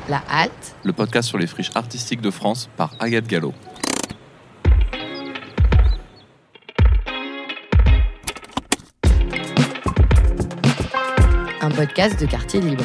La Halte, le podcast sur les friches artistiques de France par Agathe Gallo. un podcast de Quartier Libre.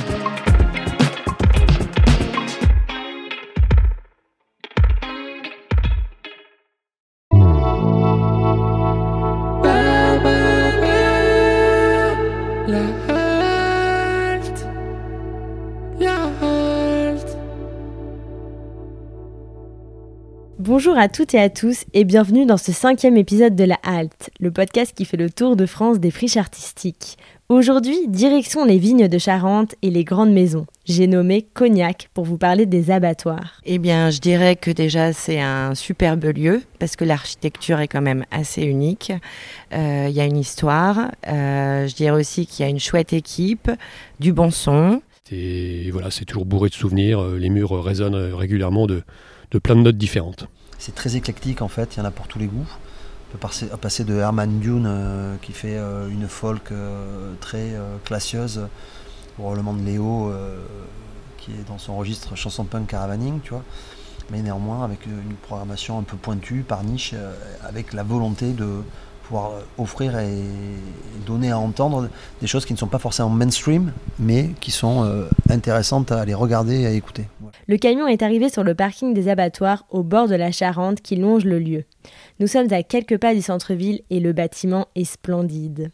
Bonjour à toutes et à tous et bienvenue dans ce 5e épisode de La Halte, le podcast qui fait le tour de France des friches artistiques. Aujourd'hui, direction les vignes de Charente et les grandes maisons. J'ai nommé Cognac pour vous parler des abattoirs. Eh bien, je dirais que déjà c'est un superbe lieu parce que l'architecture est quand même assez unique. Il y a une histoire. Je dirais aussi qu'il y a une chouette équipe, du bon son. Et voilà, c'est toujours bourré de souvenirs. Les murs résonnent régulièrement de plein de notes différentes. C'est très éclectique en fait, il y en a pour tous les goûts. On peut passer de Herman Dune qui fait une folk très classieuse au Hurlement de Léo qui est dans son registre chanson punk caravaning, tu vois. Mais néanmoins avec une programmation un peu pointue par niche, avec la volonté de pouvoir offrir et donner à entendre des choses qui ne sont pas forcément mainstream, mais qui sont intéressantes à les regarder et à écouter. Ouais. Le camion est arrivé sur le parking des abattoirs au bord de la Charente qui longe le lieu. Nous sommes à quelques pas du centre-ville et le bâtiment est splendide.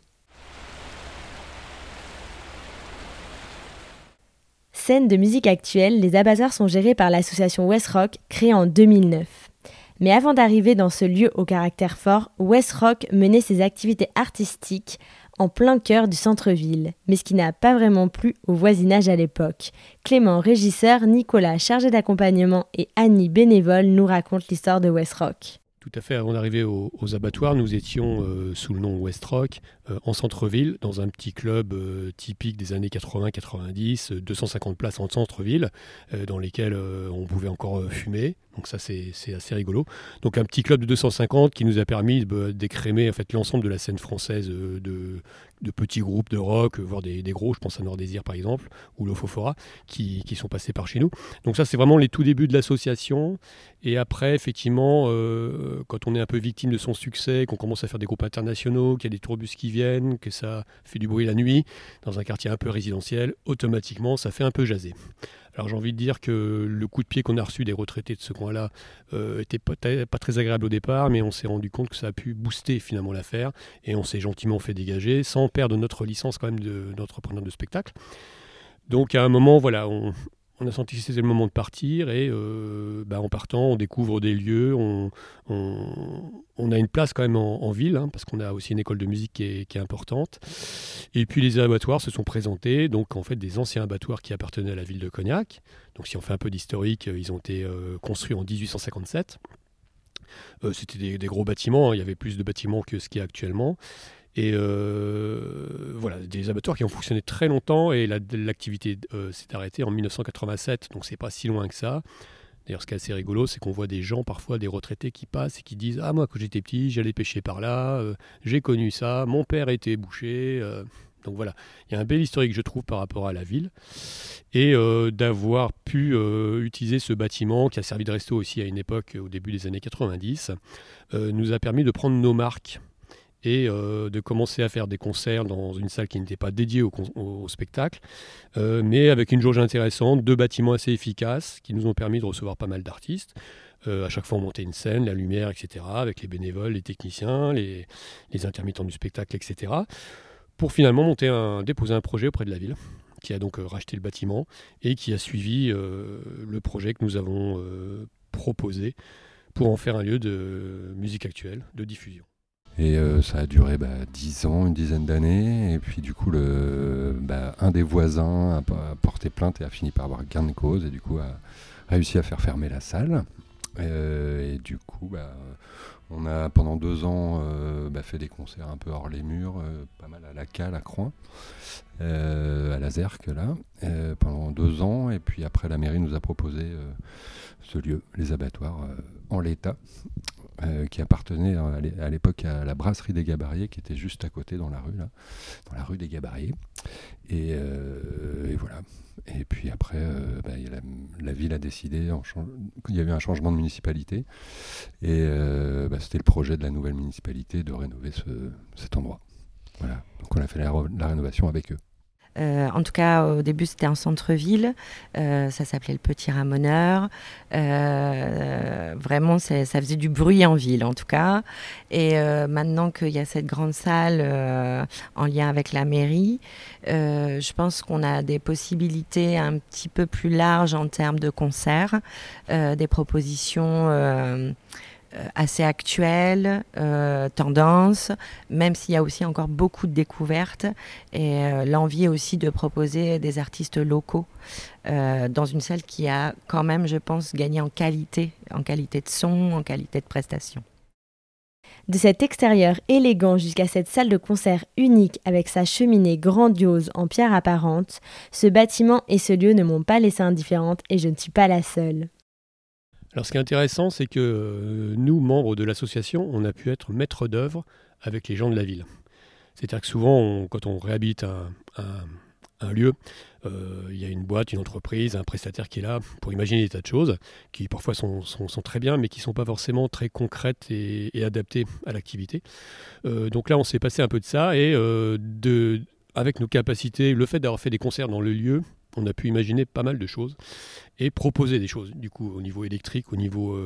Scène de musique actuelle, les abattoirs sont gérés par l'association West Rock, créée en 2009. Mais avant d'arriver dans ce lieu au caractère fort, West Rock menait ses activités artistiques en plein cœur du centre-ville, mais ce qui n'a pas vraiment plu au voisinage à l'époque. Clément, régisseur, Nicolas, chargé d'accompagnement et Annie, bénévole, nous racontent l'histoire de West Rock. Tout à fait, avant d'arriver aux abattoirs, nous étions sous le nom West Rock, en centre-ville, dans un petit club typique des années 80-90, 250 places en centre-ville, dans lesquelles on pouvait encore fumer. Donc ça, c'est assez rigolo. Donc un petit club de 250 qui nous a permis d'écrémer en fait, l'ensemble de la scène française de petits groupes de rock, voire des gros, je pense à Nord Désir par exemple, ou Lofofora, qui sont passés par chez nous. Donc ça, c'est vraiment les tout débuts de l'association. Et après, effectivement, quand on est un peu victime de son succès, qu'on commence à faire des groupes internationaux, qu'il y a des tourbus qui viennent, que ça fait du bruit la nuit, dans un quartier un peu résidentiel, automatiquement, ça fait un peu jaser. Alors j'ai envie de dire que le coup de pied qu'on a reçu des retraités de ce coin-là était pas très agréable au départ, mais on s'est rendu compte que ça a pu booster finalement l'affaire, et on s'est gentiment fait dégager, sans perdre notre licence quand même d'entrepreneur de spectacle. Donc à un moment, voilà, on a senti que c'était le moment de partir et en partant, on découvre des lieux, on a une place quand même en ville, hein, parce qu'on a aussi une école de musique qui est importante. Et puis les abattoirs se sont présentés, donc en fait des anciens abattoirs qui appartenaient à la ville de Cognac. Donc si on fait un peu d'historique, ils ont été construits en 1857. C'était des gros bâtiments, hein, il y avait plus de bâtiments que ce qu'il y a actuellement. Et voilà, des abattoirs qui ont fonctionné très longtemps et l'activité s'est arrêtée en 1987, donc c'est pas si loin que ça. D'ailleurs, ce qui est assez rigolo, c'est qu'on voit des gens, parfois des retraités qui passent et qui disent « Ah, moi, quand j'étais petit, j'allais pêcher par là, j'ai connu ça, mon père était boucher. » Donc voilà, il y a un bel historique, je trouve, par rapport à la ville. Et d'avoir pu utiliser ce bâtiment, qui a servi de resto aussi à une époque, au début des années 90, nous a permis de prendre nos marques et de commencer à faire des concerts dans une salle qui n'était pas dédiée au spectacle, mais avec une jauge intéressante, 2 bâtiments assez efficaces qui nous ont permis de recevoir pas mal d'artistes. À chaque fois, on montait une scène, la lumière, etc., avec les bénévoles, les techniciens, les intermittents du spectacle, etc., pour finalement déposer un projet auprès de la ville, qui a donc racheté le bâtiment et qui a suivi le projet que nous avons proposé pour en faire un lieu de musique actuelle, de diffusion. Et ça a duré 10 ans, une dizaine d'années. Et puis du coup, un des voisins a porté plainte et a fini par avoir gain de cause. Et du coup, a réussi à faire fermer la salle. Et du coup, on a pendant 2 ans fait des concerts un peu hors les murs, pas mal à la Cale, à Croix, à la Zerque, là, pendant 2 ans. Et puis après, la mairie nous a proposé ce lieu, les abattoirs, en l'état. Qui appartenait à l'époque à la brasserie des Gabariers, qui était juste à côté dans la rue des Gabariers. Et voilà. Et puis après, la ville a décidé, il y avait un changement de municipalité, et c'était le projet de la nouvelle municipalité de rénover cet endroit. Voilà. Donc on a fait la rénovation avec eux. En tout cas, au début, c'était en centre-ville. Ça s'appelait le Petit Ramoneur. Vraiment, ça faisait du bruit en ville, en tout cas. Et maintenant qu'il y a cette grande salle en lien avec la mairie, je pense qu'on a des possibilités un petit peu plus larges en termes de concerts, des propositions assez actuelle, tendance, même s'il y a aussi encore beaucoup de découvertes et l'envie aussi de proposer des artistes locaux dans une salle qui a quand même, je pense, gagné en qualité de son, en qualité de prestation. De cet extérieur élégant jusqu'à cette salle de concert unique avec sa cheminée grandiose en pierre apparente, ce bâtiment et ce lieu ne m'ont pas laissé indifférente et je ne suis pas la seule. Alors ce qui est intéressant, c'est que nous, membres de l'association, on a pu être maître d'œuvre avec les gens de la ville. C'est-à-dire que souvent, quand on réhabilite un lieu, il y a une boîte, une entreprise, un prestataire qui est là pour imaginer des tas de choses qui parfois sont très bien, mais qui ne sont pas forcément très concrètes et adaptées à l'activité. Donc là, on s'est passé un peu de ça et avec nos capacités, le fait d'avoir fait des concerts dans le lieu, on a pu imaginer pas mal de choses et proposer des choses, du coup, au niveau électrique, au niveau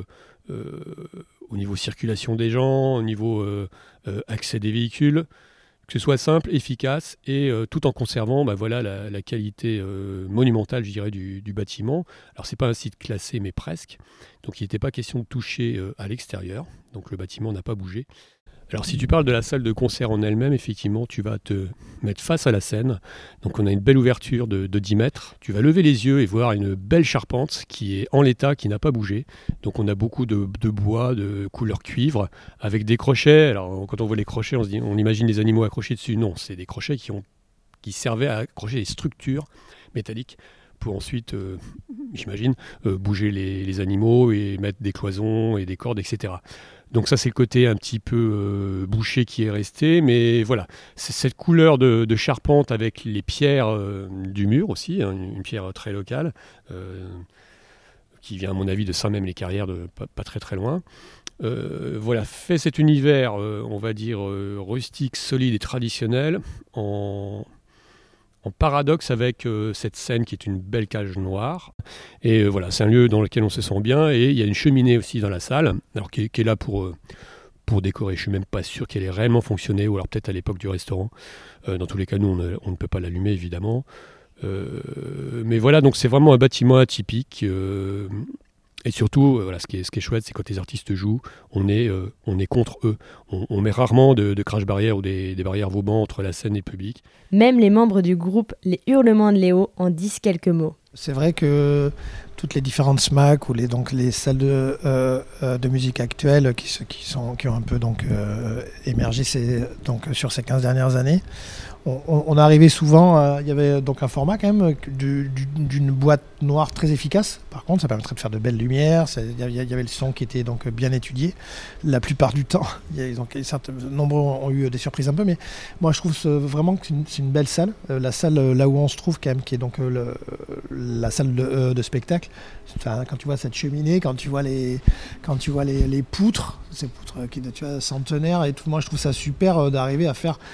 circulation des gens, au niveau accès des véhicules, que ce soit simple, efficace et tout en conservant la qualité monumentale, je dirais, du bâtiment. Alors, c'est pas un site classé, mais presque. Donc, il n'était pas question de toucher à l'extérieur. Donc, le bâtiment n'a pas bougé. Alors si tu parles de la salle de concert en elle-même, effectivement, tu vas te mettre face à la scène. Donc on a une belle ouverture de 10 mètres. Tu vas lever les yeux et voir une belle charpente qui est en l'état, qui n'a pas bougé. Donc on a beaucoup de bois, de couleur cuivre, avec des crochets. Alors quand on voit les crochets, on imagine les animaux accrochés dessus. Non, c'est des crochets qui servaient à accrocher des structures métalliques pour ensuite, j'imagine, bouger les animaux et mettre des cloisons et des cordes, etc. Donc ça, c'est le côté un petit peu bouché qui est resté. Mais voilà, c'est cette couleur de charpente avec les pierres du mur aussi, hein, une pierre très locale, qui vient à mon avis de Saint-Même-les-Carrières, pas très très loin. Voilà, fait cet univers, on va dire, rustique, solide et traditionnel, en paradoxe avec cette scène qui est une belle cage noire. Et voilà, c'est un lieu dans lequel on se sent bien. Et il y a une cheminée aussi dans la salle, alors qui est là pour décorer. Je suis même pas sûr qu'elle ait réellement fonctionné, ou alors peut-être à l'époque du restaurant. Dans tous les cas, nous, on ne peut pas l'allumer, évidemment. Mais voilà, donc c'est vraiment un bâtiment atypique. Et surtout, voilà, ce qui est chouette, c'est quand les artistes jouent, on est contre eux. On met rarement de crash barrière ou des barrières vauban entre la scène et le public. Même les membres du groupe Les Hurlements de Léo en disent quelques mots. C'est vrai que toutes les différentes SMAC ou les salles de musique actuelles qui ont un peu émergé sur ces 15 dernières années, on arrivait souvent, il y avait donc un format quand même d'une boîte noire très efficace. Par contre, ça permettrait de faire de belles lumières. Il y avait le son qui était donc bien étudié. La plupart du temps, nombreux ont eu des surprises un peu, mais moi je trouve vraiment que c'est une belle salle. La salle là où on se trouve quand même, qui est donc la salle de spectacle. Enfin, quand tu vois cette cheminée, quand tu vois les poutres, ces poutres qui centenaires et tout, moi je trouve ça super d'arriver à faire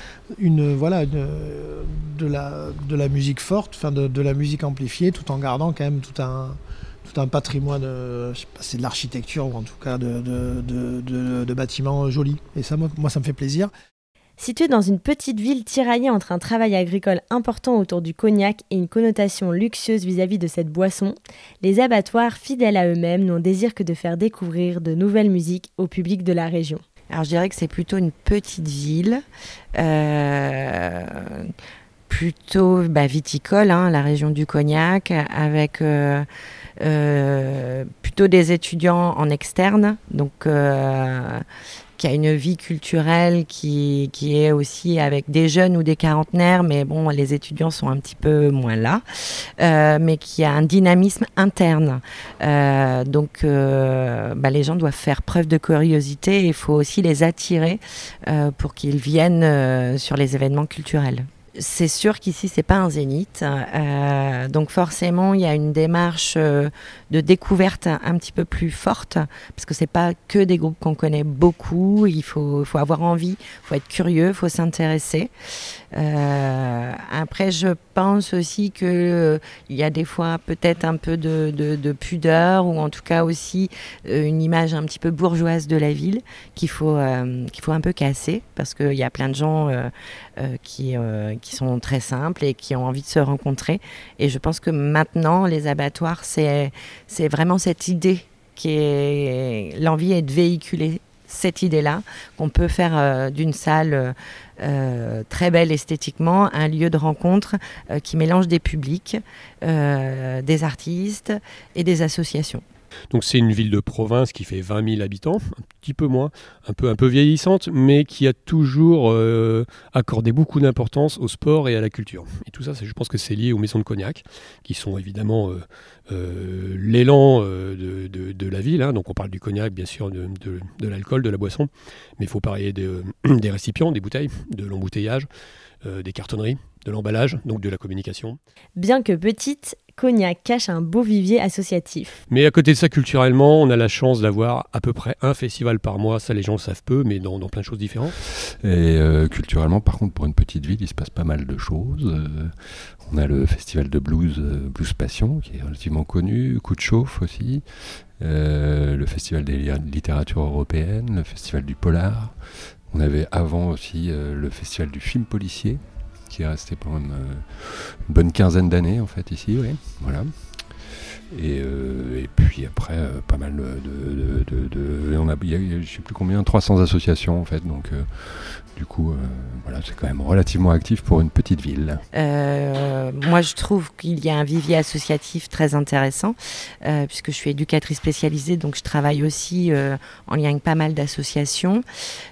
de la musique forte, enfin de la musique amplifiée, tout en gardant quand même tout un patrimoine, je sais pas, c'est de l'architecture ou en tout cas de bâtiments jolis. Et ça, moi, ça me fait plaisir. Situé dans une petite ville tiraillée entre un travail agricole important autour du cognac et une connotation luxueuse vis-à-vis de cette boisson, les abattoirs, fidèles à eux-mêmes, n'ont désir que de faire découvrir de nouvelles musiques au public de la région. Alors je dirais que c'est plutôt une petite ville, plutôt viticole, la région du Cognac, avec plutôt des étudiants en externe, donc qui a une vie culturelle qui est aussi avec des jeunes ou des quarantenaires, mais bon, les étudiants sont un petit peu moins là, mais qui a un dynamisme interne. Donc, les gens doivent faire preuve de curiosité et il faut aussi les attirer pour qu'ils viennent sur les événements culturels. C'est sûr qu'ici, c'est pas un zénith. Donc forcément, il y a une démarche de découverte un petit peu plus forte, parce que c'est pas que des groupes qu'on connaît beaucoup. Il faut avoir envie, il faut être curieux, il faut s'intéresser. Après, je pense aussi que il y a des fois peut-être un peu de pudeur, ou en tout cas aussi une image un petit peu bourgeoise de la ville qu'il faut un peu casser, parce qu'il y a plein de gens qui sont très simples et qui ont envie de se rencontrer. Et je pense que maintenant, les abattoirs, c'est vraiment cette idée l'envie est de véhiculer cette idée-là, qu'on peut faire d'une salle très belle esthétiquement un lieu de rencontre qui mélange des publics, des artistes et des associations. Donc c'est une ville de province qui fait 20 000 habitants, un petit peu moins, un peu vieillissante, mais qui a toujours accordé beaucoup d'importance au sport et à la culture. Et tout ça, je pense que c'est lié aux maisons de cognac, qui sont évidemment l'élan de la ville. Donc on parle du cognac, bien sûr, de l'alcool, de la boisson, mais il faut parler des récipients, des bouteilles, de l'embouteillage, des cartonneries, de l'emballage, donc de la communication. Bien que petite, Cognac cache un beau vivier associatif. Mais à côté de ça, culturellement, on a la chance d'avoir à peu près un festival par mois. Ça, les gens le savent peu, mais dans plein de choses différentes. Et culturellement, par contre, pour une petite ville, il se passe pas mal de choses. On a le festival de blues, Blues Passion, qui est relativement connu. Coup de chauffe aussi. Le festival des littératures européennes, le festival du polar. On avait avant aussi le festival du film policier, qui est resté pendant une bonne quinzaine d'années en fait ici, oui. Voilà. Et puis après, pas mal il y a, je sais plus combien, 300 associations en fait, donc du coup, voilà, c'est quand même relativement actif pour une petite ville. Moi, je trouve qu'il y a un vivier associatif très intéressant, puisque je suis éducatrice spécialisée, donc je travaille aussi en lien avec pas mal d'associations.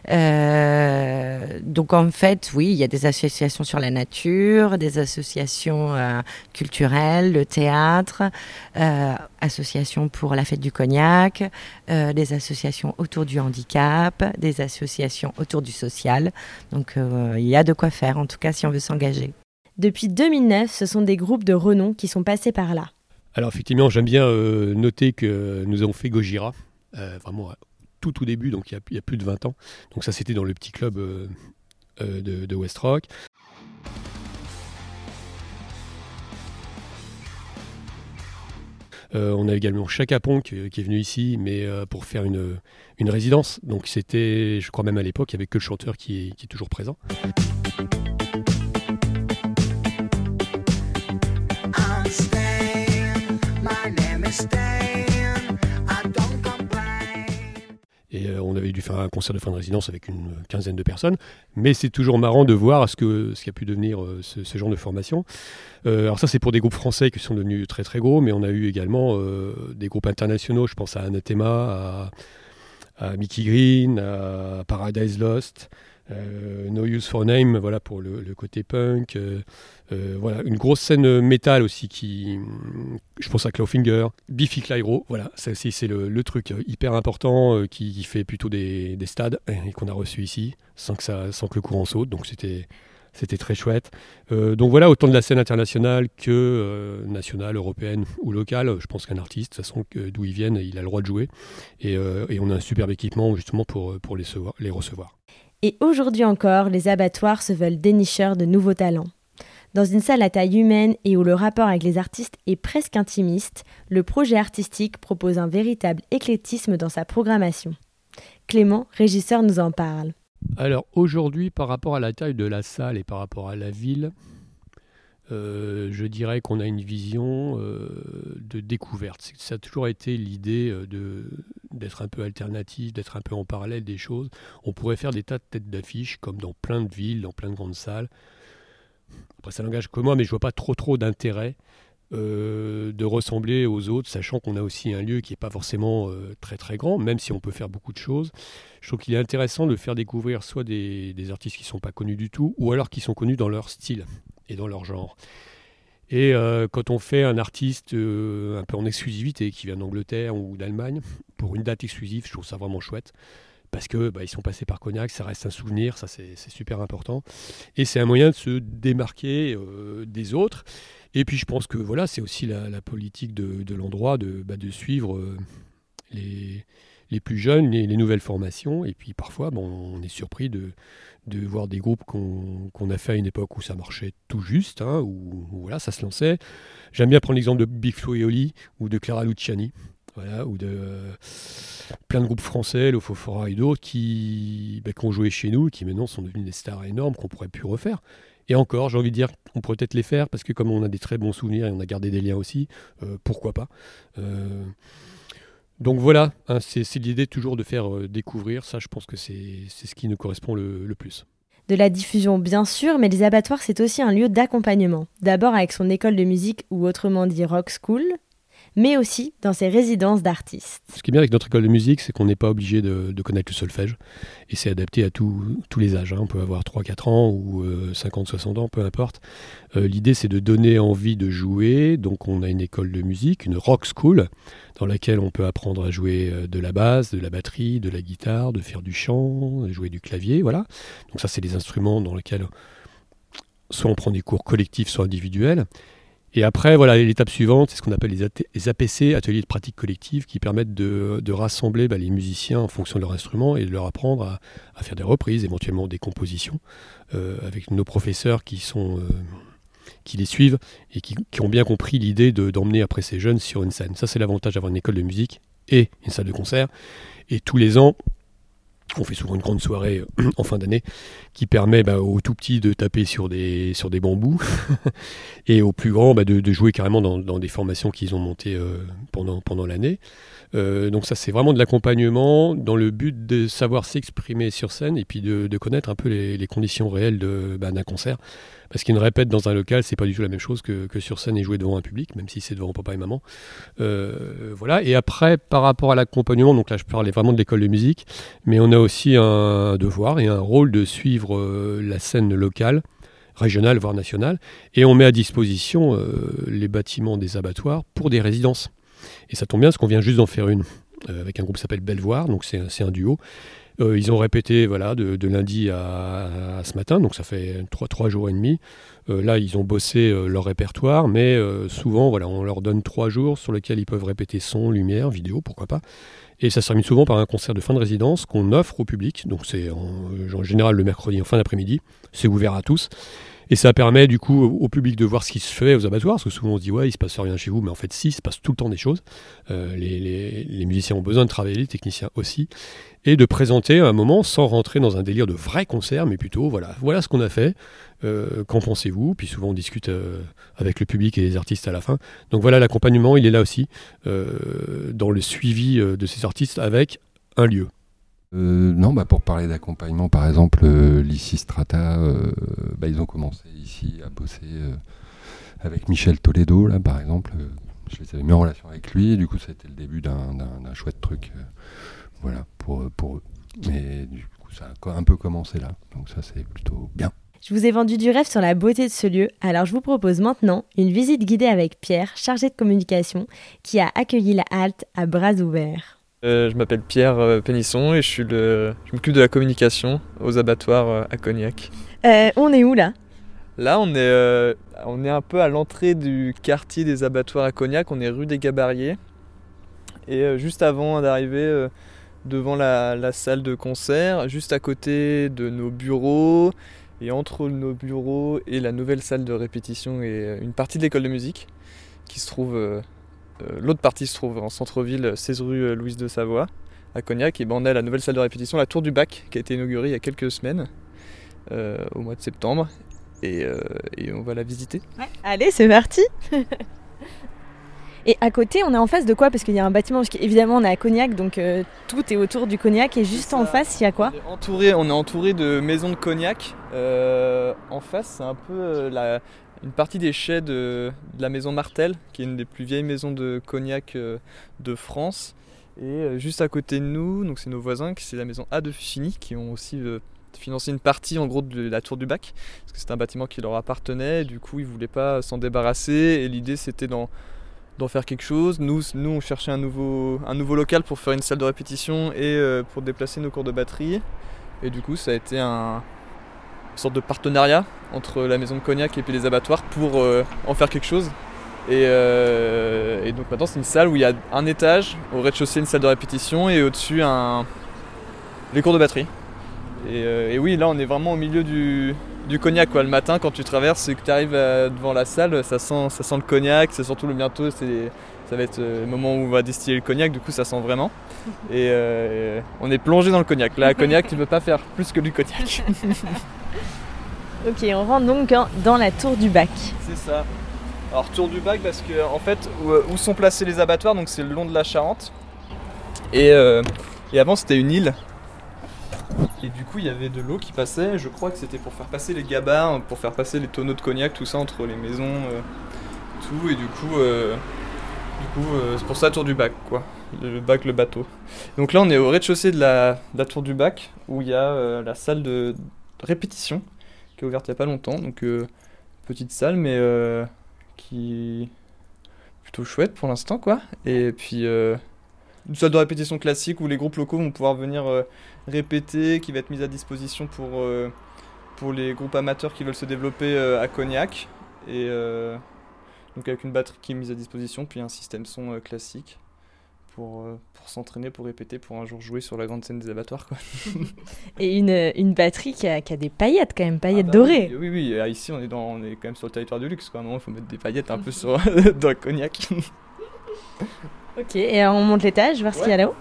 Donc en fait, oui, il y a des associations sur la nature, des associations culturelles, le théâtre, associations pour la fête du cognac, des associations autour du handicap, des associations autour du social. Donc il y a de quoi faire, en tout cas si on veut s'engager. Depuis 2009, ce sont des groupes de renom qui sont passés par là. Alors effectivement, j'aime bien noter que nous avons fait Gojira, vraiment tout début, donc il y a plus de 20 ans. Donc ça, c'était dans le petit club de West Rock. On a également Chaka Ponk qui est venu ici, mais pour faire une résidence. Donc c'était, je crois même à l'époque, il n'y avait que le chanteur qui est toujours présent. Et on avait dû faire un concert de fin de résidence avec une quinzaine de personnes. Mais c'est toujours marrant de voir ce qui a pu devenir ce genre de formation. Alors ça, c'est pour des groupes français qui sont devenus très très gros, mais on a eu également des groupes internationaux. Je pense à Anathema, à Mickey Green, à Paradise Lost, No Use for Name, voilà, pour le côté punk. Voilà, une grosse scène métal aussi je pense à Clawfinger, Biffy Clyro, voilà, ça aussi c'est le truc hyper important qui fait plutôt des stades et qu'on a reçu ici sans que le courant saute, donc c'était très chouette. Donc voilà, autant de la scène internationale que nationale, européenne ou locale. Je pense qu'un artiste, de toute façon, d'où il vienne, il a le droit de jouer et on a un superbe équipement justement pour les recevoir. Et aujourd'hui encore, les abattoirs se veulent dénicheurs de nouveaux talents. Dans une salle à taille humaine et où le rapport avec les artistes est presque intimiste, le projet artistique propose un véritable éclectisme dans sa programmation. Clément, régisseur, nous en parle. Alors aujourd'hui, par rapport à la taille de la salle et par rapport à la ville, je dirais qu'on a une vision de découverte. Ça a toujours été l'idée d'être un peu alternatif, d'être un peu en parallèle des choses. On pourrait faire des tas de têtes d'affiches comme dans plein de villes, dans plein de grandes salles. Après, ça n'engage que moi, mais je vois pas trop d'intérêt de ressembler aux autres, sachant qu'on a aussi un lieu qui n'est pas forcément très très grand, même si on peut faire beaucoup de choses. Je trouve qu'il est intéressant de faire découvrir soit des artistes qui ne sont pas connus du tout, ou alors qui sont connus dans leur style et dans leur genre. Et quand on fait un artiste un peu en exclusivité, qui vient d'Angleterre ou d'Allemagne, pour une date exclusive, je trouve ça vraiment chouette. parce que ils sont passés par Cognac, ça reste un souvenir, ça c'est super important. Et c'est un moyen de se démarquer des autres. Et puis je pense que voilà, c'est aussi la politique de l'endroit de suivre les plus jeunes, les nouvelles formations. Et puis parfois, on est surpris de voir des groupes qu'on a fait à une époque où ça marchait tout juste, où voilà, ça se lançait. J'aime bien prendre l'exemple de Big Flo et Oli ou de Clara Luciani. Voilà, ou de plein de groupes français, Lofofora et d'autres qui ont joué chez nous, qui maintenant sont devenus des stars énormes qu'on pourrait plus refaire. Et encore, j'ai envie de dire qu'on pourrait peut-être les faire, parce que comme on a des très bons souvenirs et on a gardé des liens aussi, pourquoi pas. Donc voilà, c'est l'idée toujours de faire découvrir, ça je pense que c'est ce qui nous correspond le plus. De la diffusion bien sûr, mais les abattoirs c'est aussi un lieu d'accompagnement. D'abord avec son école de musique ou autrement dit Rock School, mais aussi dans ses résidences d'artistes. Ce qui est bien avec notre école de musique, c'est qu'on n'est pas obligé de connaître le solfège. Et c'est adapté à tous les âges. On peut avoir 3-4 ans ou 50-60 ans, peu importe. L'idée, c'est de donner envie de jouer. Donc on a une école de musique, une rock school, dans laquelle on peut apprendre à jouer de la basse, de la batterie, de la guitare, de faire du chant, de jouer du clavier. Voilà. Donc ça, c'est des instruments dans lesquels soit on prend des cours collectifs, soit individuels. Et après, voilà, l'étape suivante, c'est ce qu'on appelle les APC, ateliers de pratique collective, qui permettent de rassembler les musiciens en fonction de leur instrument et de leur apprendre à faire des reprises, éventuellement des compositions, avec nos professeurs qui les suivent et qui ont bien compris l'idée d'emmener après ces jeunes sur une scène. Ça, c'est l'avantage d'avoir une école de musique et une salle de concert. Et tous les ans, on fait souvent une grande soirée en fin d'année qui permet aux tout petits de taper sur des bambous et aux plus grands de jouer carrément dans des formations qu'ils ont montées pendant l'année. Donc ça, c'est vraiment de l'accompagnement dans le but de savoir s'exprimer sur scène et puis de connaître un peu les conditions réelles d'un concert. Parce qu'une répète dans un local, c'est pas du tout la même chose que sur scène et jouer devant un public, même si c'est devant papa et maman. Voilà. Et après, par rapport à l'accompagnement, donc là je parlais vraiment de l'école de musique, mais on a aussi un devoir et un rôle de suivre la scène locale, régionale, voire nationale, et on met à disposition les bâtiments des abattoirs pour des résidences. Et ça tombe bien parce qu'on vient juste d'en faire une avec un groupe qui s'appelle Belvoir, donc c'est un duo. Ils ont répété de lundi à ce matin, donc ça fait 3 jours et demi. Là, ils ont bossé leur répertoire, mais souvent, on leur donne 3 jours sur lesquels ils peuvent répéter son, lumière, vidéo, pourquoi pas. Et ça se termine souvent par un concert de fin de résidence qu'on offre au public. Donc c'est en général le mercredi en fin d'après-midi. C'est ouvert à tous. Et ça permet du coup au public de voir ce qui se fait aux abattoirs, parce que souvent on se dit ouais, il se passe rien chez vous, mais en fait si, il se passe tout le temps des choses. Les musiciens ont besoin de travailler, les techniciens aussi, et de présenter un moment sans rentrer dans un délire de vrai concert, mais plutôt voilà ce qu'on a fait, qu'en pensez-vous, puis souvent on discute avec le public et les artistes à la fin. Donc voilà, l'accompagnement il est là aussi, dans le suivi de ces artistes avec un lieu. Non, pour parler d'accompagnement, par exemple, Lysistrata, ils ont commencé ici à bosser avec Michel Toledo, là, par exemple. Je les avais mis en relation avec lui, et du coup, ça a été le début d'un chouette truc, pour eux. Mais du coup, ça a un peu commencé là, donc ça, c'est plutôt bien. Je vous ai vendu du rêve sur la beauté de ce lieu, alors je vous propose maintenant une visite guidée avec Pierre, chargé de communication, qui a accueilli la halte à bras ouverts. Je m'appelle Pierre Pénisson et je m'occupe de la communication aux abattoirs à Cognac. On est où là ? Là, on est un peu à l'entrée du quartier des abattoirs à Cognac, on est rue des Gabariers. Et juste avant d'arriver devant la salle de concert, juste à côté de nos bureaux, et entre nos bureaux et la nouvelle salle de répétition et une partie de l'école de musique qui se trouve... l'autre partie se trouve en centre-ville, 16 rue Louise de Savoie, à Cognac. Et on a la nouvelle salle de répétition, la Tour du Bac, qui a été inaugurée il y a quelques semaines, au mois de septembre. Et on va la visiter. Ouais. Allez, c'est parti. Et à côté, on est en face de quoi ? Parce qu'il y a un bâtiment, parce qu'évidemment on est à Cognac, donc tout est autour du Cognac. Et juste en face, il y a quoi ? On est entouré de maisons de Cognac. En face, c'est un peu une partie des chais de la maison Martel, qui est une des plus vieilles maisons de Cognac de France. Et juste à côté de nous, donc c'est nos voisins, c'est la maison A de Fini, qui ont aussi financé une partie en gros de la Tour du Bac, parce que c'était un bâtiment qui leur appartenait, et du coup ils ne voulaient pas s'en débarrasser, et l'idée c'était d'en faire quelque chose. Nous on cherchait un nouveau local pour faire une salle de répétition et pour déplacer nos cours de batterie. Et du coup ça a été une sorte de partenariat entre la maison de Cognac et puis les abattoirs pour en faire quelque chose. Et donc maintenant c'est une salle où il y a un étage, au rez-de-chaussée une salle de répétition et au-dessus les cours de batterie. Et oui, là on est vraiment au milieu du Cognac quoi. Le matin quand tu traverses et que tu arrives devant la salle, ça sent le Cognac, c'est surtout bientôt ça va être le moment où on va distiller le Cognac, du coup ça sent vraiment. Et on est plongé dans le Cognac. Là, Cognac, tu ne peux pas faire plus que du Cognac. Ok, on rentre donc dans la tour du bac. C'est ça. Alors tour du bac parce que en fait où sont placés les abattoirs, donc c'est le long de la Charente. Et avant c'était une île. Et du coup il y avait de l'eau qui passait, je crois que c'était pour faire passer les gabarres, pour faire passer les tonneaux de cognac, tout ça entre les maisons, tout. Et du coup c'est pour ça tour du bac quoi. Le bac, le bateau. Donc là on est au rez-de-chaussée de la tour du bac où il y a la salle de répétition qui est ouverte il n'y a pas longtemps. Donc petite salle mais qui est plutôt chouette pour l'instant quoi. Et puis une salle de répétition classique où les groupes locaux vont pouvoir venir répéter, qui va être mise à disposition pour les groupes amateurs qui veulent se développer à Cognac. Et donc avec une batterie qui est mise à disposition, puis un système son classique pour s'entraîner, pour répéter, pour un jour jouer sur la grande scène des abattoirs quoi. Et une batterie qui a des paillettes quand même, paillettes dorées. Oui, ici on est quand même sur le territoire du luxe quoi. À un moment il faut mettre des paillettes un peu dans le Cognac. Ok, et on monte l'étage, voir ce qu'il y a là-haut.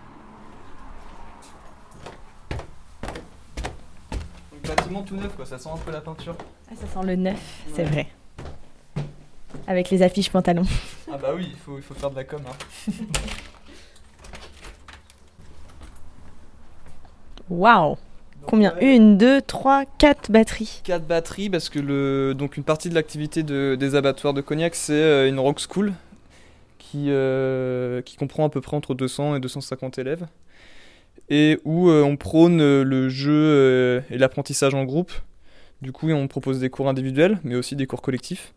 Donc bâtiment tout neuf quoi, ça sent un peu la peinture. Ah, ça sent le neuf, c'est vrai. Avec les affiches pantalons. Ah bah oui, il faut faire de la com hein. Waouh. Combien ? 1, 2, 3, 4 batteries. 4 batteries parce que donc une partie de l'activité des abattoirs de Cognac c'est une rock school qui comprend à peu près entre 200 et 250 élèves et où on prône le jeu et l'apprentissage en groupe. Du coup on propose des cours individuels mais aussi des cours collectifs.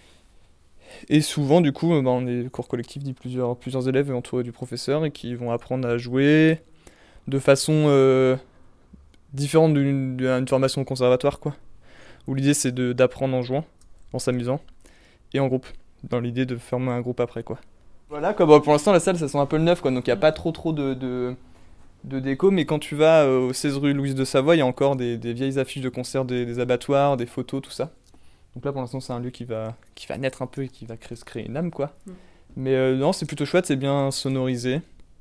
Et souvent du coup on est cours collectifs dit plusieurs élèves entourés du professeur et qui vont apprendre à jouer de façon différente d'une formation au conservatoire quoi. Où l'idée c'est d'apprendre en jouant, en s'amusant et en groupe, dans l'idée de former un groupe après quoi. Voilà quoi, pour l'instant la salle ça sent un peu le neuf quoi, donc il n'y a pas trop de déco, mais quand tu vas au 16 rue Louise de Savoie, il y a encore des vieilles affiches de concerts des abattoirs, des photos, tout ça. Donc là pour l'instant c'est un lieu qui va naître un peu et qui va se créer une âme quoi. Mais non c'est plutôt chouette, c'est bien sonorisé.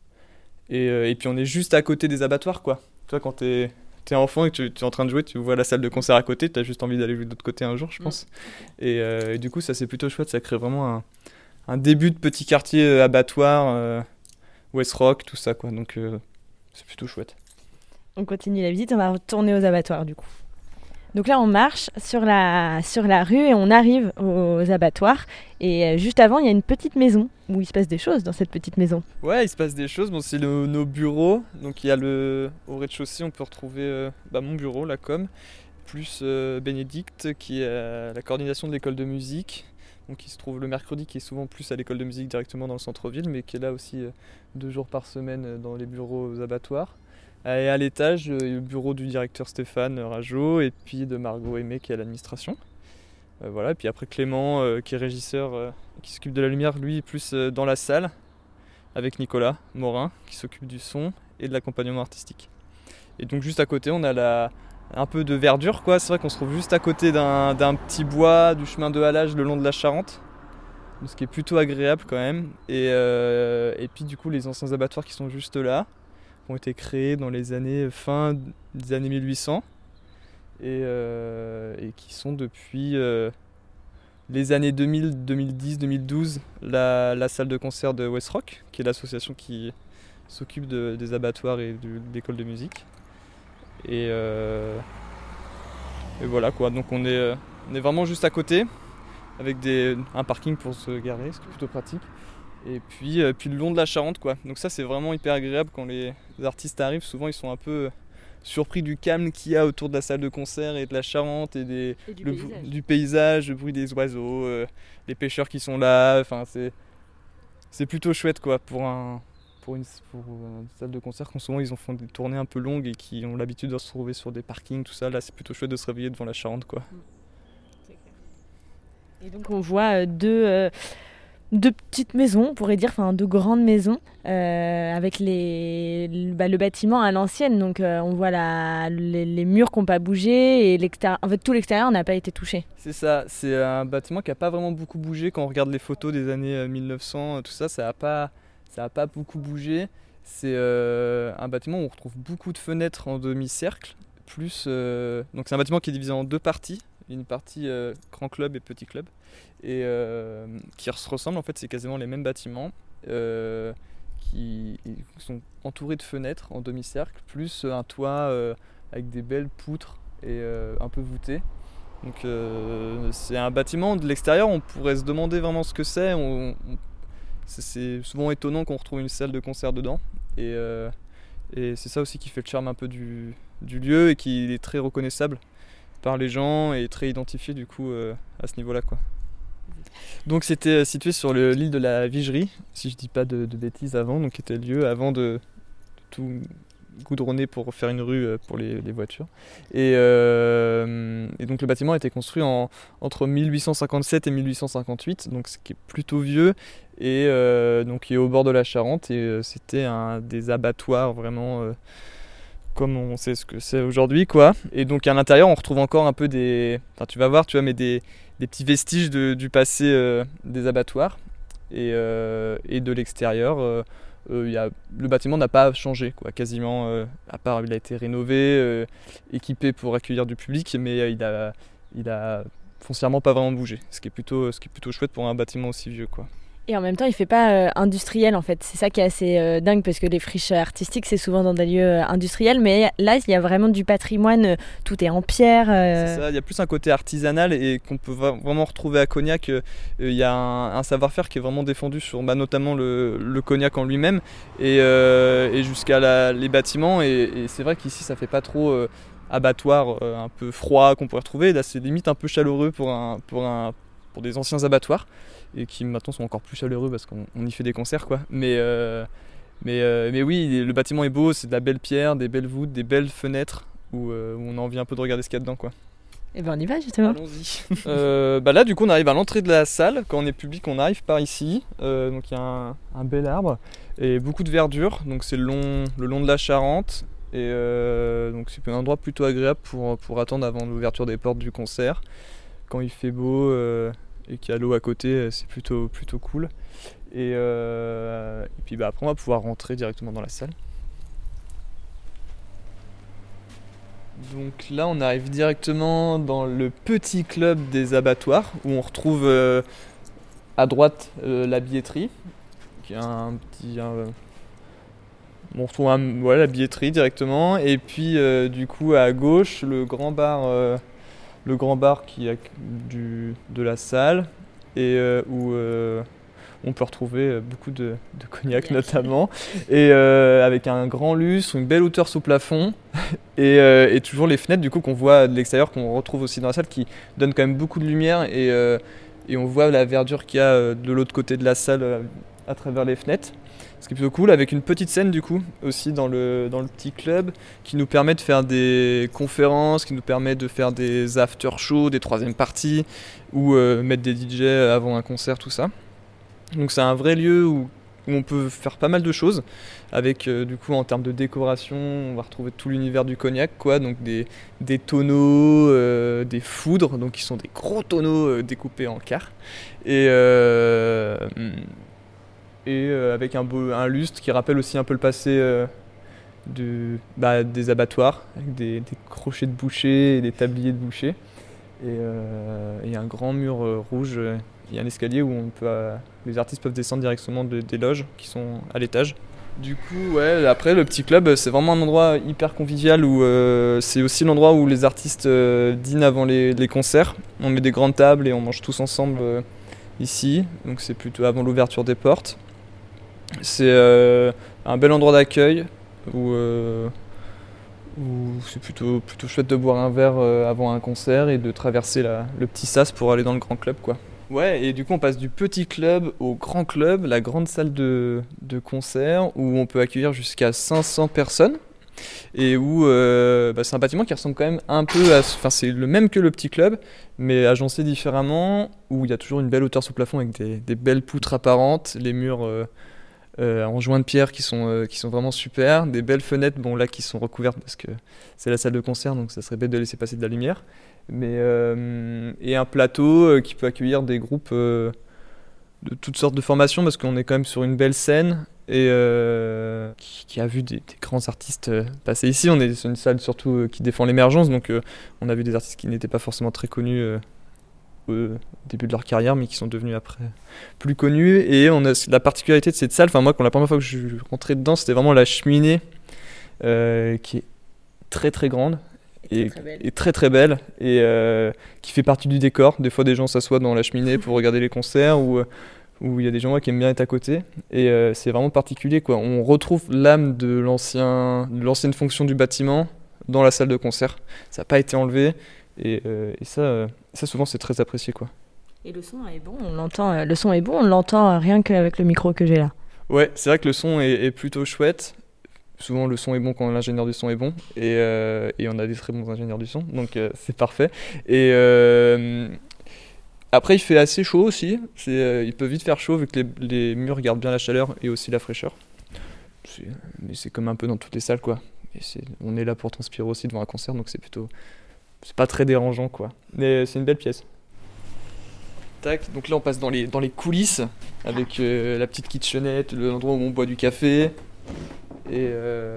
Et puis on est juste à côté des abattoirs quoi. Tu vois quand t'es enfant et que tu es en train de jouer, tu vois la salle de concert à côté, tu as juste envie d'aller jouer de l'autre côté un jour je pense. Et du coup ça c'est plutôt chouette, ça crée vraiment un début de petit quartier abattoir, West Rock, tout ça quoi, donc c'est plutôt chouette. On continue la visite, on va retourner aux abattoirs du coup. Donc là on marche sur la rue et on arrive aux abattoirs et juste avant il y a une petite maison où il se passe des choses dans cette petite maison. Ouais il se passe des choses, bon, c'est nos bureaux, donc il y a au rez-de-chaussée on peut retrouver mon bureau, la com, plus Bénédicte qui est à la coordination de l'école de musique. Donc qui se trouve le mercredi, qui est souvent plus à l'école de musique directement dans le centre-ville, mais qui est là aussi 2 jours par semaine dans les bureaux aux abattoirs. Et à l'étage, le bureau du directeur Stéphane Rageau et puis de Margot Aimé qui est à l'administration. Voilà, et puis après Clément qui est régisseur, qui s'occupe de la lumière, lui plus dans la salle, avec Nicolas Morin qui s'occupe du son et de l'accompagnement artistique. Et donc juste à côté, on a un peu de verdure quoi, c'est vrai qu'on se trouve juste à côté d'un petit bois, du chemin de halage le long de la Charente, ce qui est plutôt agréable quand même. Et puis du coup les anciens abattoirs qui sont juste là ont été créés dans les années fin des années 1800 et qui sont depuis les années 2000, 2010, 2012 la salle de concert de West Rock, qui est l'association qui s'occupe des abattoirs et de l'école de musique. Et voilà quoi, donc on est vraiment juste à côté avec un parking pour se garer, ce qui est plutôt pratique. Et puis le long de la Charente quoi, donc ça c'est vraiment hyper agréable quand les artistes arrivent, souvent ils sont un peu surpris du calme qu'il y a autour de la salle de concert et de la Charente et du paysage, le bruit des oiseaux, les pêcheurs qui sont là, enfin c'est plutôt chouette quoi pour une salle de concert quand souvent ils font des tournées un peu longues et qui ont l'habitude de se retrouver sur des parkings, tout ça. Là, c'est plutôt chouette de se réveiller devant la Charente quoi. Et donc on voit deux petites maisons, on pourrait dire, enfin deux grandes maisons, avec le bâtiment à l'ancienne. Donc on voit les murs qui n'ont pas bougé et l'extérieur. En fait, tout l'extérieur n'a pas été touché. C'est ça, c'est un bâtiment qui n'a pas vraiment beaucoup bougé. Quand on regarde les photos des années 1900, tout ça, ça n'a pas beaucoup bougé. C'est un bâtiment où on retrouve beaucoup de fenêtres en demi-cercle. Donc c'est un bâtiment qui est divisé en deux parties. Une partie grand club et petit club, et qui se ressemblent en fait, c'est quasiment les mêmes bâtiments qui sont entourés de fenêtres en demi-cercle, plus un toit avec des belles poutres et un peu voûté. Donc c'est un bâtiment de l'extérieur, on pourrait se demander vraiment ce que c'est. C'est souvent étonnant qu'on retrouve une salle de concert dedans, et c'est ça aussi qui fait le charme un peu du lieu et qui est très reconnaissable par les gens et très identifié du coup à ce niveau-là quoi. Donc c'était situé sur l'île de la Vigerie, si je dis pas de bêtises avant, donc qui était le lieu avant de tout goudronner pour faire une rue pour les voitures. Et donc le bâtiment a été construit entre 1857 et 1858, donc ce qui est plutôt vieux, et donc qui est au bord de la Charente, et c'était un des abattoirs vraiment comme on sait ce que c'est aujourd'hui quoi. Et donc à l'intérieur on retrouve encore un peu tu vas voir, mais des petits vestiges du passé des abattoirs, et de l'extérieur le bâtiment n'a pas changé quoi, quasiment, à part il a été rénové, équipé pour accueillir du public, mais il a foncièrement pas vraiment bougé, ce qui est plutôt chouette pour un bâtiment aussi vieux quoi. Et en même temps, il ne fait pas industriel en fait. C'est ça qui est assez dingue, parce que les friches artistiques, c'est souvent dans des lieux industriels. Mais là, il y a vraiment du patrimoine, tout est en pierre. C'est ça, il y a plus un côté artisanal et qu'on peut vraiment retrouver à Cognac. Il y a un savoir-faire qui est vraiment défendu sur notamment le Cognac en lui-même et jusqu'à les bâtiments. Et c'est vrai qu'ici, ça ne fait pas trop abattoir un peu froid qu'on pourrait retrouver. Là, c'est limite un peu chaleureux pour des anciens abattoirs, et qui maintenant sont encore plus chaleureux parce qu'on y fait des concerts quoi. Mais oui, le bâtiment est beau, c'est de la belle pierre, des belles voûtes, des belles fenêtres où on a envie un peu de regarder ce qu'il y a dedans quoi. Et ben on y va justement. Allons-y. Là du coup on arrive à l'entrée de la salle. Quand on est public, on arrive par ici. Donc il y a un bel arbre et beaucoup de verdure. Donc c'est le long de la Charente, et donc c'est un endroit plutôt agréable pour attendre avant l'ouverture des portes du concert. Quand il fait beau et qu'il y a l'eau à côté, c'est plutôt cool. Et puis après on va pouvoir rentrer directement dans la salle. Donc là on arrive directement dans le petit club des abattoirs, où on retrouve à droite la billetterie, qui a on retrouve la billetterie directement, et puis du coup à gauche le grand bar qui est de la salle, et où on peut retrouver beaucoup de cognac notamment, et avec un grand lustre, une belle hauteur sous plafond, et toujours les fenêtres du coup qu'on voit de l'extérieur, qu'on retrouve aussi dans la salle, qui donnent quand même beaucoup de lumière, et on voit la verdure qu'il y a de l'autre côté de la salle à travers les fenêtres. Ce qui est plutôt cool, avec une petite scène du coup aussi dans le petit club, qui nous permet de faire des conférences, qui nous permet de faire des after-shows, des troisième parties, ou mettre des DJ avant un concert, tout ça. Donc c'est un vrai lieu où on peut faire pas mal de choses, avec du coup en termes de décoration, on va retrouver tout l'univers du cognac quoi, donc des tonneaux, des foudres, donc qui sont des gros tonneaux découpés en quarts, et avec un lustre qui rappelle aussi un peu le passé des abattoirs, avec des crochets de boucher et des tabliers de boucher. Et il y a un grand mur rouge, il y a un escalier où les artistes peuvent descendre directement des loges qui sont à l'étage. Du coup, après le petit club, c'est vraiment un endroit hyper convivial, où c'est aussi l'endroit où les artistes dînent avant les concerts. On met des grandes tables et on mange tous ensemble ici, donc c'est plutôt avant l'ouverture des portes. C'est un bel endroit d'accueil où c'est plutôt chouette de boire un verre avant un concert et de traverser le petit sas pour aller dans le grand club quoi. Ouais, et du coup on passe du petit club au grand club, la grande salle de concert où on peut accueillir jusqu'à 500 personnes et où c'est un bâtiment qui ressemble quand même un peu à... Enfin c'est le même que le petit club mais agencé différemment, où il y a toujours une belle hauteur sous plafond avec des belles poutres apparentes, les murs en joint de pierre qui sont vraiment super, des belles fenêtres là qui sont recouvertes parce que c'est la salle de concert donc ça serait bête de laisser passer de la lumière. Et un plateau qui peut accueillir des groupes de toutes sortes de formations parce qu'on est quand même sur une belle scène et qui a vu des grands artistes passer ici. On est sur une salle surtout qui défend l'émergence, donc on a vu des artistes qui n'étaient pas forcément très connus au début de leur carrière mais qui sont devenus après plus connus. Et on a la particularité de cette salle, enfin moi quand la première fois que je suis rentré dedans c'était vraiment la cheminée qui est très très grande. Et très très belle et qui fait partie du décor. Des fois des gens s'assoient dans la cheminée pour regarder les concerts ou il y a des gens qui aiment bien être à côté et c'est vraiment particulier quoi. On retrouve l'âme de l'ancienne fonction du bâtiment dans la salle de concert. Ça n'a pas été enlevé et ça souvent c'est très apprécié quoi. Et le son est bon, on l'entend rien qu'avec le micro que j'ai là. Ouais, c'est vrai que le son est plutôt chouette. Souvent le son est bon quand l'ingénieur du son est bon et on a des très bons ingénieurs du son donc c'est parfait et après il fait assez chaud aussi, il peut vite faire chaud vu que les murs gardent bien la chaleur et aussi la fraîcheur, mais c'est comme un peu dans toutes les salles quoi, et on est là pour transpirer aussi devant un concert donc c'est pas très dérangeant quoi, mais c'est une belle pièce. Tac, donc là on passe dans les coulisses avec la petite kitchenette, l'endroit où on boit du café. Et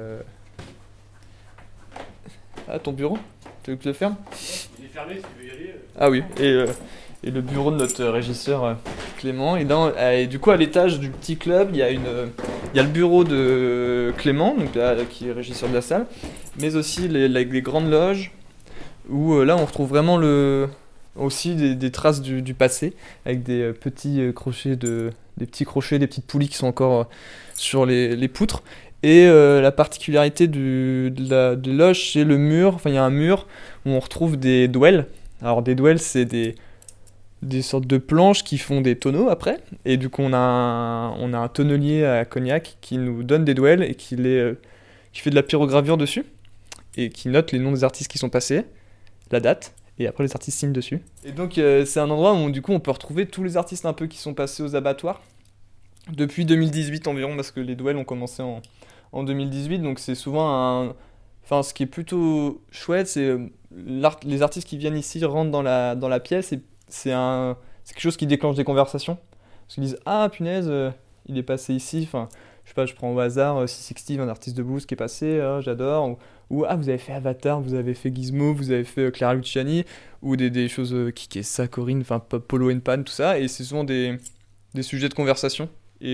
ton bureau? Tu veux que je le ferme? Il est fermé si tu veux y aller. Ah oui, et le bureau de notre régisseur Clément. Et du coup, à l'étage du petit club, il y a le bureau de Clément, donc là, qui est régisseur de la salle, mais aussi les grandes loges, où là on retrouve vraiment aussi des traces du passé, avec des petits crochets, des petites poulies qui sont encore sur les poutres. Et la particularité de loge, c'est le mur. Enfin, il y a un mur où on retrouve des douelles. Alors, des douelles, c'est des sortes de planches qui font des tonneaux après. Et du coup, on a un tonnelier à Cognac qui nous donne des douelles et qui fait de la pyrogravure dessus. Et qui note les noms des artistes qui sont passés, la date. Et après, les artistes signent dessus. Et donc, c'est un endroit où, du coup, on peut retrouver tous les artistes un peu qui sont passés aux abattoirs. Depuis 2018 environ, parce que les douelles ont commencé en 2018, donc c'est souvent ce qui est plutôt chouette, c'est les artistes qui viennent ici rentrent dans la pièce et c'est quelque chose qui déclenche des conversations. Parce qu'ils disent « Ah, punaise, il est passé ici », enfin, je sais pas, je prends au hasard C60, un artiste de blues qui est passé, j'adore, ou « Ah, vous avez fait Avatar, vous avez fait Gizmo, vous avez fait Clara Luciani », ou des choses Kikessa, Corinne, enfin Polo and Pan, tout ça, et c'est souvent des sujets de conversation.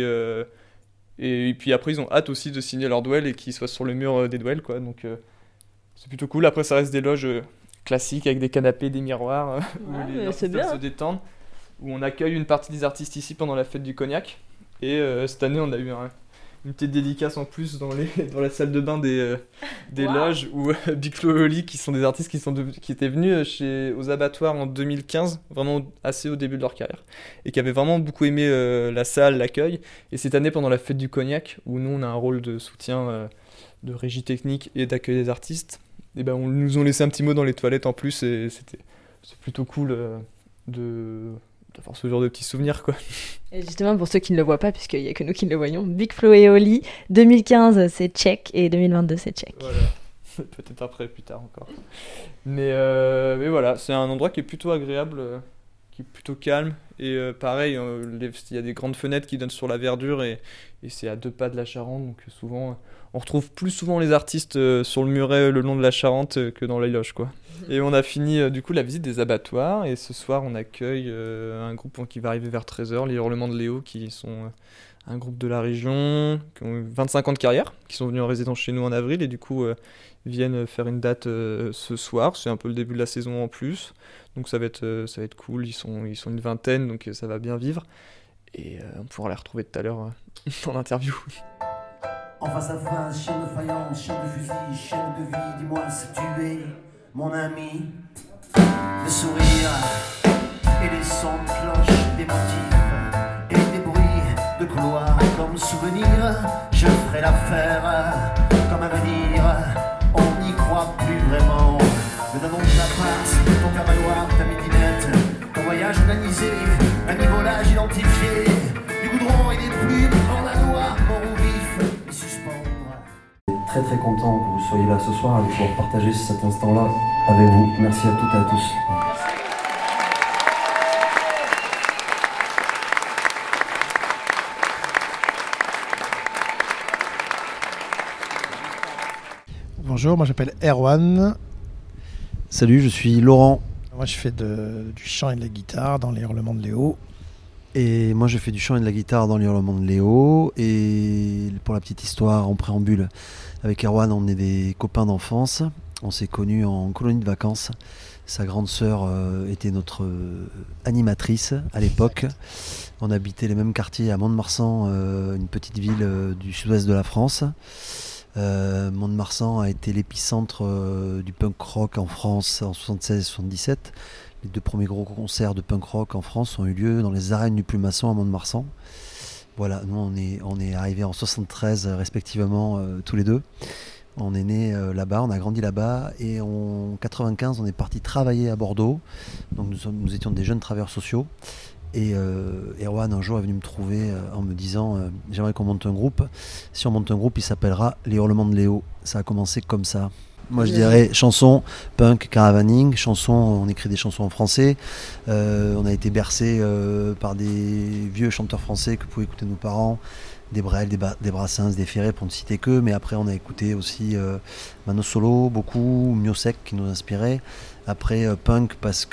Et puis après ils ont hâte aussi de signer leur douelle et qu'ils soient sur le mur des douelles quoi, donc c'est plutôt cool. Après ça reste des loges classiques avec des canapés, des miroirs où les artistes peuvent se détendre, où on accueille une partie des artistes ici pendant la fête du Cognac et cette année on a eu une petite dédicace en plus dans la salle de bain des loges où Big Flo et Oli qui sont des artistes qui étaient venus aux abattoirs en 2015, vraiment assez au début de leur carrière et qui avaient vraiment beaucoup aimé la salle, l'accueil, et cette année pendant la fête du Cognac où nous on a un rôle de soutien de régie technique et d'accueil des artistes, et ben on nous ont laissé un petit mot dans les toilettes en plus et c'est plutôt cool d'avoir ce genre de petits souvenirs quoi. Et justement pour ceux qui ne le voient pas, puisqu'il n'y a que nous qui le voyons, Big Flo et Oli, 2015 c'est check et 2022 c'est check. Voilà. Peut-être après, plus tard encore. Mais voilà, c'est un endroit qui est plutôt agréable, qui est plutôt calme. Et pareil, il y a des grandes fenêtres qui donnent sur la verdure et c'est à 2 pas de la Charente. Donc souvent, on retrouve plus souvent les artistes sur le muret le long de la Charente que dans les loges, quoi. Et on a fini du coup la visite des abattoirs. Et ce soir, on accueille un groupe qui va arriver vers 13h, les Hurlements de Léo, qui sont un groupe de la région, qui ont 25 ans de carrière, qui sont venus en résidence chez nous en avril et du coup viennent faire une date ce soir. C'est un peu le début de la saison en plus, donc ça va être cool. Ils sont une vingtaine, donc ça va bien vivre et on pourra les retrouver tout à l'heure dans l'interview. En face à face, chaîne de faïence, chaîne de fusil, chaîne de vie, dis-moi si tu es mon ami. Le sourire et les sons de cloche. des motifs et des bruits de couloir comme souvenir. Je ferai l'affaire comme avenir. On n'y croit plus vraiment. Me donnons ta passe, ton faire-valoir, ta midinette, ton voyage organisé, un nivelage identifié, du goudron et des plumes en la noix, mort ou vif, et suspendre. Très très content que vous soyez là ce soir et de pouvoir partager cet instant-là avec vous. Merci à toutes et à tous. Bonjour, moi j'appelle Erwan. Salut, je suis Laurent. Moi je fais du chant et de la guitare dans les Hurlements de Léo. Et moi je fais du chant et de la guitare dans les Hurlements de Léo. Et pour la petite histoire, en préambule, avec Erwan, on est des copains d'enfance. On s'est connus en colonie de vacances. Sa grande sœur était notre animatrice à l'époque. On habitait les mêmes quartiers à Mont-de-Marsan, une petite ville du sud-ouest de la France. Mont-de-Marsan a été l'épicentre du punk rock en France en 76 et 77. Les 2 premiers gros concerts de punk rock en France ont eu lieu dans les arènes du Plumasson à Mont-de-Marsan. Voilà, nous on est arrivés en 73 respectivement tous les deux. On est nés là-bas, on a grandi là-bas et en 95 on est parti travailler à Bordeaux. Donc nous étions des jeunes travailleurs sociaux. Et Erwan un jour est venu me trouver en me disant j'aimerais qu'on monte un groupe. Si on monte un groupe, il s'appellera Les Hurlements de Léo. Ça a commencé comme ça. Moi je dirais chanson, punk, caravaning, chanson, on écrit des chansons en français. On a été bercé par des vieux chanteurs français que pouvaient écouter nos parents, des Brel, des Brassens, des Ferré pour ne citer que. Mais après on a écouté aussi Mano Solo, beaucoup, Miosek qui nous inspirait. Après punk parce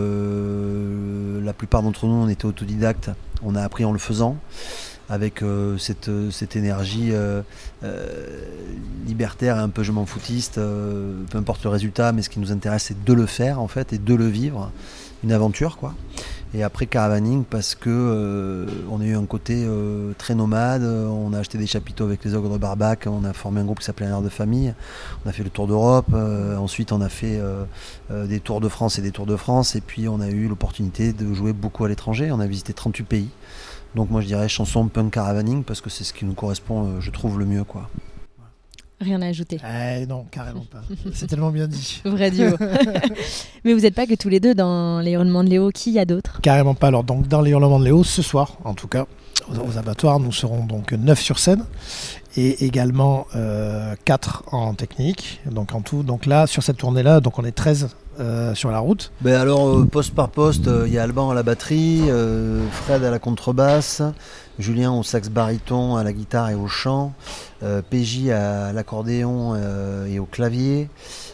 que la plupart d'entre nous on était autodidactes, on a appris en le faisant avec cette énergie libertaire et un peu je m'en foutiste, peu importe le résultat, mais ce qui nous intéresse c'est de le faire en fait et de le vivre, une aventure quoi. Et après caravaning parce que on a eu un côté très nomade, on a acheté des chapiteaux avec les Ogres de Barbac, on a formé un groupe qui s'appelait Un Air de Famille, on a fait le tour d'Europe, ensuite on a fait des tours de France et des tours de France, et puis on a eu l'opportunité de jouer beaucoup à l'étranger, on a visité 38 pays. Donc moi je dirais chanson punk caravaning parce que c'est ce qui nous correspond, je trouve, le mieux quoi. Rien à ajouter. Non, carrément pas. C'est tellement bien dit. Vrai duo. Mais vous n'êtes pas que tous les deux dans les Hurlements de Léo. Qui y a d'autres ? Carrément pas. Alors donc dans les Hurlements de Léo, ce soir en tout cas, aux abattoirs, nous serons donc 9 sur scène et également 4 en technique. Donc en tout, donc là sur cette tournée-là, donc on est 13 sur la route. Ben alors poste par poste, il y a Alban à la batterie, Fred à la contrebasse, Julien au sax baryton, à la guitare et au chant, PJ à l'accordéon et au clavier,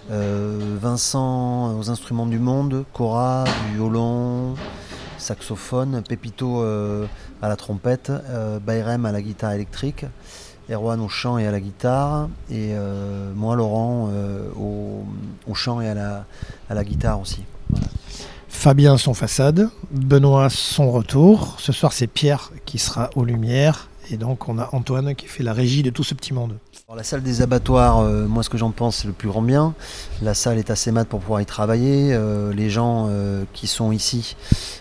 Vincent aux instruments du monde, Cora, du violon, saxophone, Pépito à la trompette, Bayrem à la guitare électrique, Erwan au chant et à la guitare, et moi Laurent au chant et à la guitare aussi. Voilà. Fabien son façade, Benoît son retour. Ce soir c'est Pierre qui sera aux lumières et donc on a Antoine qui fait la régie de tout ce petit monde. Alors, la salle des abattoirs, moi ce que j'en pense c'est le plus grand bien. La salle est assez mate pour pouvoir y travailler. Les gens qui sont ici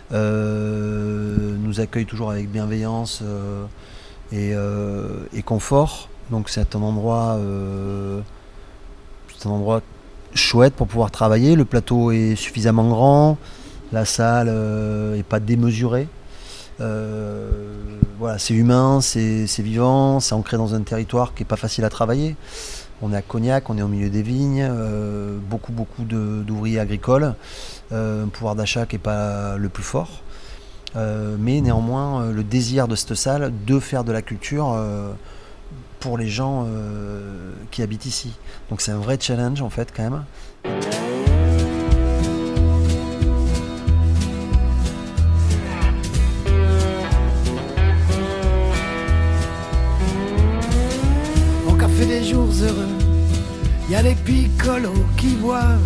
nous accueillent toujours avec bienveillance et confort. Donc c'est un endroit chouette pour pouvoir travailler. Le plateau est suffisamment grand. La salle n'est pas démesurée. Voilà, c'est humain, c'est vivant, c'est ancré dans un territoire qui n'est pas facile à travailler. On est à Cognac, on est au milieu des vignes, beaucoup d'ouvriers agricoles, un pouvoir d'achat qui n'est pas le plus fort. Mais néanmoins, le désir de cette salle de faire de la culture pour les gens qui habitent ici. Donc c'est un vrai challenge en fait quand même. Des jours heureux, y a des picolos qui boivent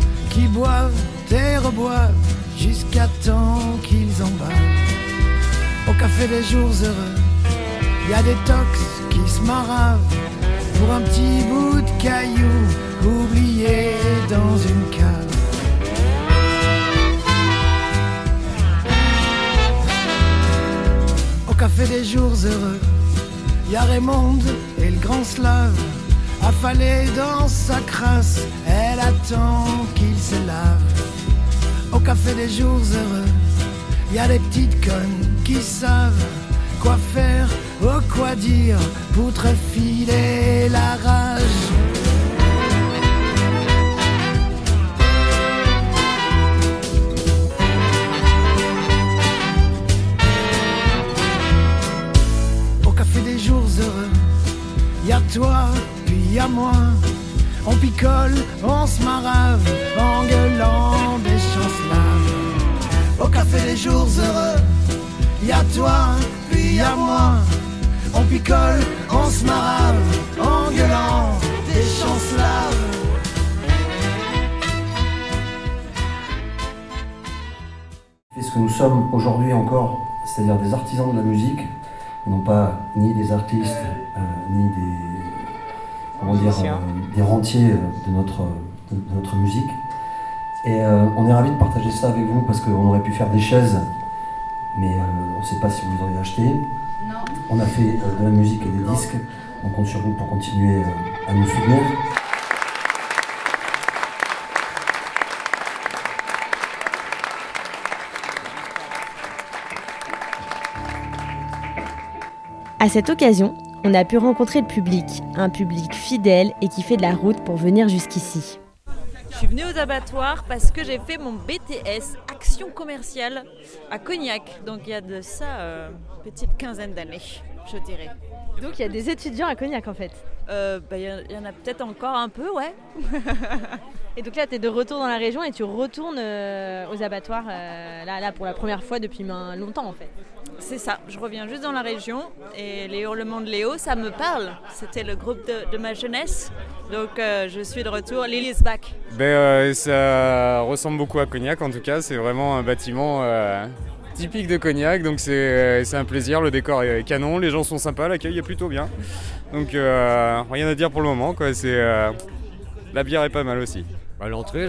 et reboivent jusqu'à temps qu'ils en bavent. Au café des jours heureux, y a des tox qui se maravent pour un petit bout de caillou oublié dans une cave. café des jours heureux, y a Raymonde et le grand slave, affalé dans sa crasse, elle attend qu'il se lave. Au café des jours heureux, y a des petites connes qui savent quoi faire ou quoi dire pour te filer la rage. Au café des jours heureux, y a toi, puis y a moi. On picole, on se marave, en gueulant des chancelades. Au café des jours heureux, y a toi, puis y a moi. On picole, on se marave, en gueulant des chancelades. Et ce que nous sommes aujourd'hui encore, c'est-à-dire des artisans de la musique, non pas ni des artistes, ni des rentiers de notre musique. Et on est ravis de partager ça avec vous parce qu'on aurait pu faire des chaises, mais on ne sait pas si vous les auriez achetées. Non. On a fait de la musique et des disques, on compte sur vous pour continuer à nous soutenir. À cette occasion, on a pu rencontrer le public, un public fidèle et qui fait de la route pour venir jusqu'ici. Je suis venue aux abattoirs parce que j'ai fait mon BTS Action commerciale à Cognac. Donc il y a de ça une petite quinzaine d'années, je dirais. Donc il y a des étudiants à Cognac en fait. Il y en a peut-être encore un peu, ouais. Et donc là, tu es de retour dans la région et tu retournes aux abattoirs là pour la première fois depuis longtemps en fait. C'est ça, je reviens juste dans la région et les hurlements de Léo, ça me parle. C'était le groupe de ma jeunesse, donc je suis de retour. Lily's back. Ça ressemble beaucoup à Cognac en tout cas, c'est vraiment un bâtiment typique de Cognac, donc c'est un plaisir, le décor est canon, les gens sont sympas, l'accueil est plutôt bien. Donc rien à dire pour le moment, quoi. La bière est pas mal aussi. L'entrée,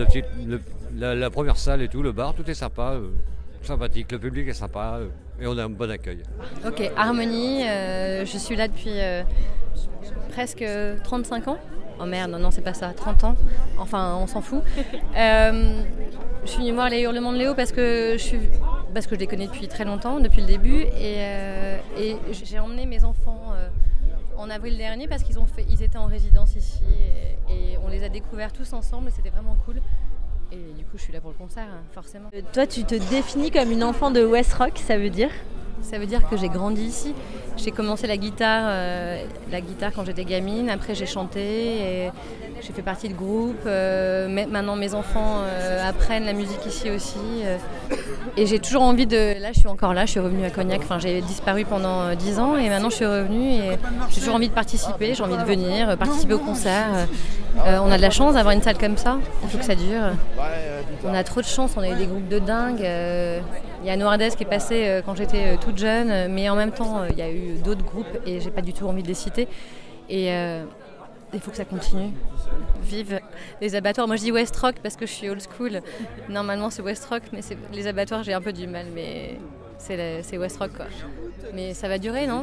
la première salle et tout, le bar, tout est sympa. Sympathique, le public est sympa et on a un bon accueil. Ok, Harmonie, je suis là depuis presque 35 ans. Oh merde, non c'est pas ça, 30 ans. Enfin, on s'en fout. Je suis venue voir les hurlements de Léo parce que je les connais depuis très longtemps, depuis le début. Et j'ai emmené mes enfants en avril dernier parce qu'ils étaient en résidence ici et on les a découverts tous ensemble et c'était vraiment cool. Et du coup, je suis là pour le concert, forcément. Toi, tu te définis comme une enfant de West Rock, ça veut dire ? Ça veut dire que j'ai grandi ici. J'ai commencé la guitare quand j'étais gamine. Après, j'ai chanté et j'ai fait partie de groupe. Maintenant, mes enfants apprennent la musique ici aussi. Et j'ai toujours envie de... Là, je suis encore là. Je suis revenue à Cognac. Enfin, j'ai disparu pendant 10 ans et maintenant, je suis revenue. Et j'ai toujours envie de participer. J'ai envie de venir, participer au concert. On a de la chance d'avoir une salle comme ça. Il faut que ça dure. On a trop de chance. On a eu des groupes de dingue. Il y a Noirdes qui est passé quand j'étais toute jeune, mais en même temps, il y a eu d'autres groupes et j'ai pas du tout envie de les citer. Et il faut que ça continue. Vive les abattoirs. Moi, je dis West Rock parce que je suis old school. Normalement, c'est West Rock, mais les abattoirs, j'ai un peu du mal, mais c'est West Rock, quoi. Mais ça va durer, non ?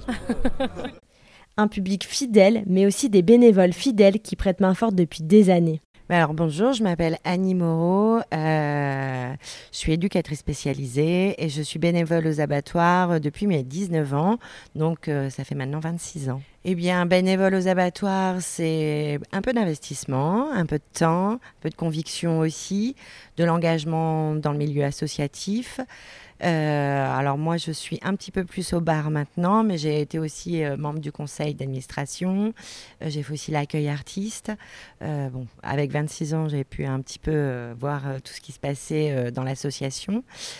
Un public fidèle, mais aussi des bénévoles fidèles qui prêtent main forte depuis des années. Alors bonjour, je m'appelle Annie Moreau, je suis éducatrice spécialisée et je suis bénévole aux abattoirs depuis mes 19 ans, donc ça fait maintenant 26 ans. Eh bien, bénévole aux abattoirs, c'est un peu d'investissement, un peu de temps, un peu de conviction aussi, de l'engagement dans le milieu associatif. Alors moi je suis un petit peu plus au bar maintenant, mais j'ai été aussi membre du conseil d'administration, j'ai fait aussi l'accueil artiste. Avec 26 ans j'ai pu un petit peu voir tout ce qui se passait dans l'association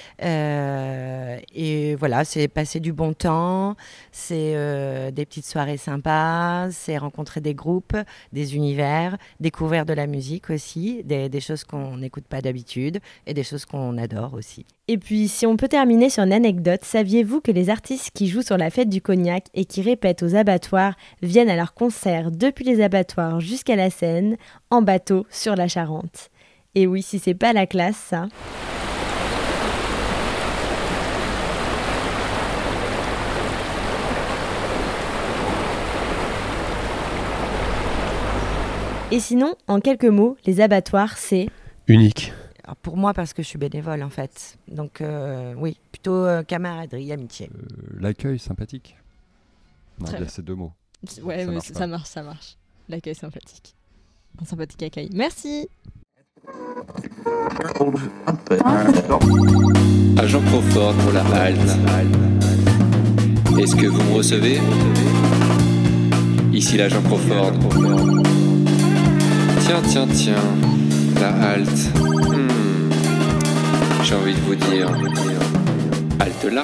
et voilà, c'est passer du bon temps, c'est des petites soirées sympas, c'est rencontrer des groupes, des univers, découvrir de la musique aussi, des choses qu'on n'écoute pas d'habitude et des choses qu'on adore aussi. Et puis, si on peut terminer sur une anecdote, saviez-vous que les artistes qui jouent sur la fête du Cognac et qui répètent aux abattoirs viennent à leurs concerts depuis les abattoirs jusqu'à la scène, en bateau sur la Charente ? Et oui, si c'est pas la classe, ça... Et sinon, en quelques mots, les abattoirs, c'est... Unique. Alors pour moi, parce que je suis bénévole en fait. Donc oui, plutôt camaraderie, amitié. L'accueil sympathique. Non, Très il y a bien. ces 2 mots. Ouais, Ça marche pas. ça marche. L'accueil sympathique. Un sympathique accueil. Merci. Agent Crawford pour la halte. Est-ce que vous me recevez? Ici l'agent Crawford. Tiens, la halte. J'ai envie de vous dire, halte là.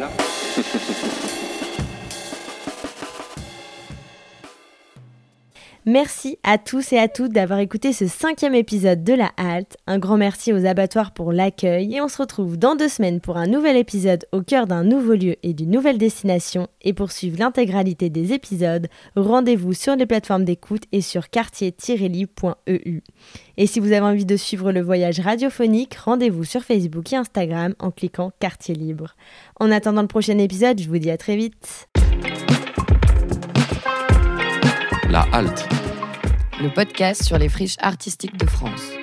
Merci à tous et à toutes d'avoir écouté ce 5e épisode de La Halte. Un grand merci aux abattoirs pour l'accueil et on se retrouve dans 2 semaines pour un nouvel épisode au cœur d'un nouveau lieu et d'une nouvelle destination. Et pour suivre l'intégralité des épisodes, rendez-vous sur les plateformes d'écoute et sur quartier-libre.eu. Et si vous avez envie de suivre le voyage radiophonique, rendez-vous sur Facebook et Instagram en cliquant Quartier Libre. En attendant le prochain épisode, je vous dis à très vite. La halte. Le podcast sur les friches artistiques de France.